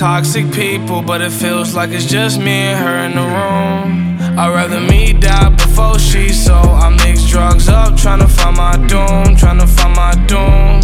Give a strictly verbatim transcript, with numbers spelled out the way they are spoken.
toxic people, but it feels like it's just me and her in the room. I'd rather me die before she, so I mix drugs up, tryna find my doom, tryna find my doom.